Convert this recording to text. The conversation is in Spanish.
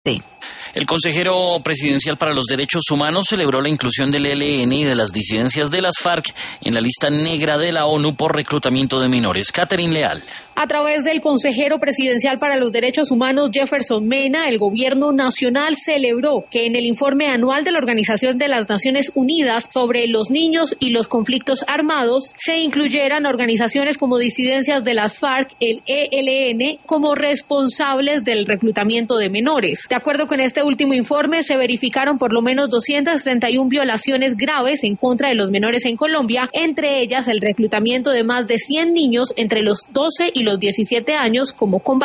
El consejero presidencial para los derechos humanos celebró la inclusión del ELN y de las disidencias de las FARC en la lista negra de la ONU por reclutamiento de menores. Catherine Leal. A través del consejero presidencial para los derechos humanos, Jefferson Mena, el gobierno nacional celebró que en el informe anual de la Organización de las Naciones Unidas sobre los niños y los conflictos armados se incluyeran organizaciones como disidencias de las FARC, el ELN, como responsables del reclutamiento de menores. De acuerdo con este último informe, se verificaron por lo menos 231 violaciones graves en contra de los menores en Colombia, entre ellas el reclutamiento de más de 100 niños entre los 12 y los 17 años como combatientes